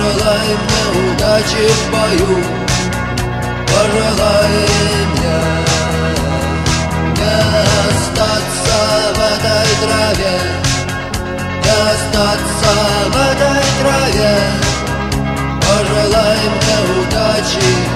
Пожелай мне удачи в бою, пожелай мне не остаться в этой траве, не остаться в этой траве. Пожелай мне удачи.